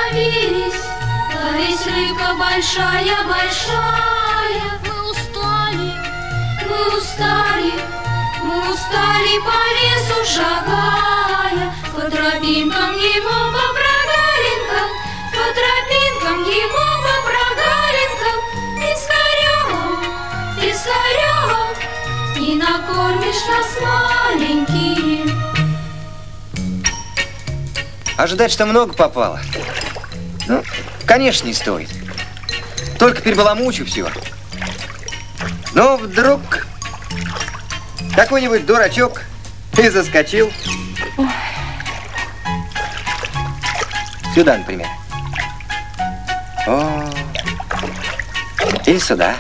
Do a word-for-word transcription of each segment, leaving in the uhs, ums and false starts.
Ловись, ловись, рыбка большая, большая. Мы устали, мы устали, мы устали по лесу шагая, по тропинкам его, по прогалинкам, по тропинкам его, по прогалинкам. Пискарем, пискарем, не накормишь нас маленькие. Ожидать, что много попало? Ну, конечно, не стоит. Только перебаламучу все. Но вдруг какой-нибудь дурачок и заскочил. Сюда, например. О, или сюда.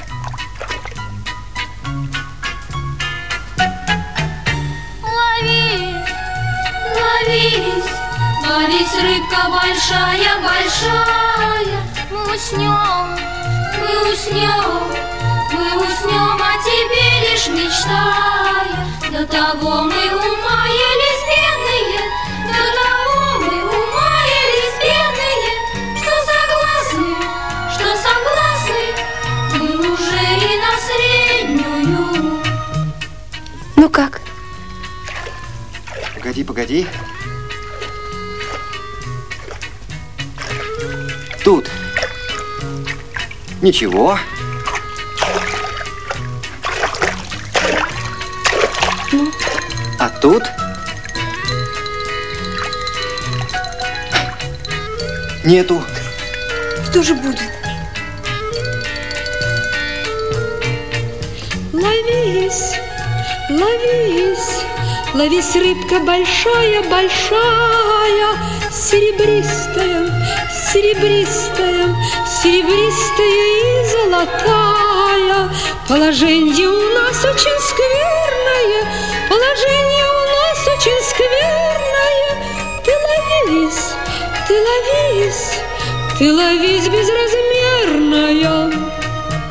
Лови, ловись, ловись, рыбка большая, большая. мы уснем, мы уснем, мы уснем, о тебе лишь мечтая. До того мы умаялись бедные, до того мы умаялись бедные, что согласны, что согласны, мы уже и на среднюю. Ну как? Погоди, погоди. Тут ничего. Ну? А тут нету. Что же будет? Ловись, ловись, ловись, рыбка большая, большая, серебристая, серебристая, серебристая и золотая. Положение у нас очень скверное, положение у нас очень скверное. Ты ловись, ты ловись, ты ловись безразмерная.